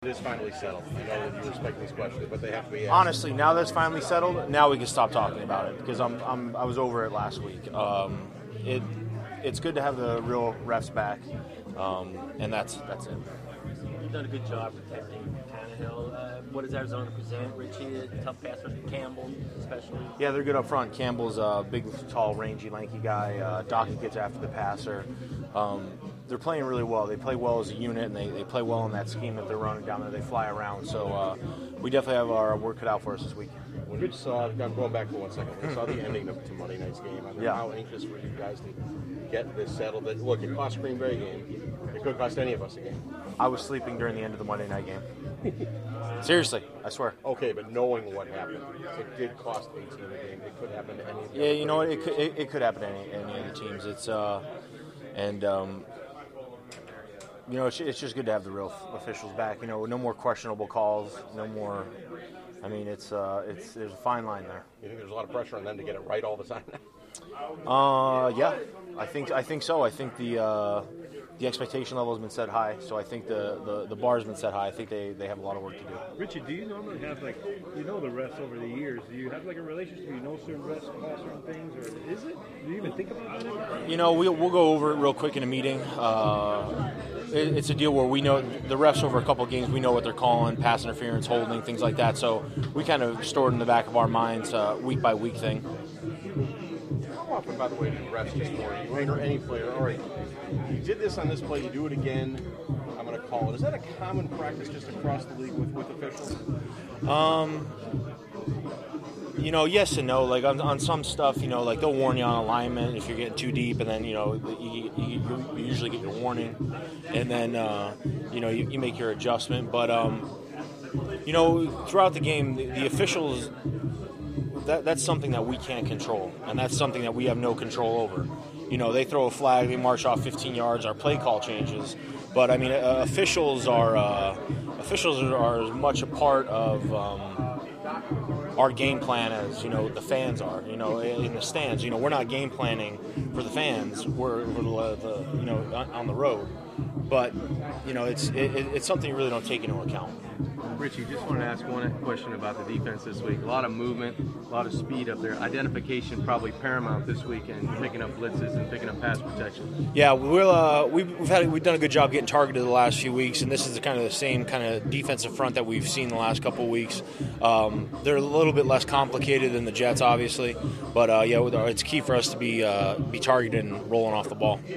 It is finally settled. I know that you respect these questions, but they have to be asked. Honestly, now that it's finally settled, now we can stop talking about it because I was over it last week. It's good to have the real refs back, and that's it. You've done a good job protecting Tannehill. What does Arizona present? Richie, a tough pass rush, Campbell especially. Yeah, they're good up front. Campbell's a big, tall, rangy, lanky guy. Dockett gets after the passer. They're playing really well. They play well as a unit, and they play well in that scheme that they're running down there. They fly around. So we definitely have our work cut out for us this week. When you saw, I'm going back for 1 second, when you saw the ending to Monday night's game, I mean, Yeah. how anxious were you guys to get this settled? Look, it cost Green Bay a game. It could cost any of us a game. I was sleeping during the end of the Monday night game. Seriously, I swear. Okay, but knowing what happened, it did cost a team a game. It could happen to any of the Yeah, other you know what? players. It could happen to any other teams. It's just good to have the real officials back. You know, no more questionable calls. No more. I mean, there's a fine line there. You think there's a lot of pressure on them to get it right all the time? Yeah, I think so. I think the expectation level has been set high, so I think the bar has been set high. I think they have a lot of work to do. Richard, do you normally have the refs over the years? Do you have a relationship? Do you know certain refs call certain things, or is it? Do you even think about that? You know, we'll go over it real quick in a meeting. It's a deal where we know the refs over a couple of games. We know what they're calling, pass interference, holding, things like that. So we kind of store it in the back of our minds, week by week thing. How often, by the way, do refs just for you or any player? All right, you did this on this play, you do it again, I'm going to call it. Is that a common practice just across the league with officials? Yes and no. Like on some stuff, like they'll warn you on alignment if you're getting too deep, and then you usually get your warning, and then you make your adjustment. But throughout the game, the officials. That's something that we can't control, and that's something that we have no control over. They throw a flag, they march off 15 yards, our play call changes. But I mean, officials are as much a part of our game plan as the fans are. In the stands, we're not game planning for the fans. We're on the road. But it's something you really don't take into account. Richie, just wanted to ask one question about the defense this week. A lot of movement, a lot of speed up there. Identification probably paramount this weekend, picking up blitzes and picking up pass protection. Yeah, we've done a good job getting targeted the last few weeks, and this is the same kind of defensive front that we've seen the last couple of weeks. They're a little bit less complicated than the Jets, obviously, but it's key for us to be targeted and rolling off the ball.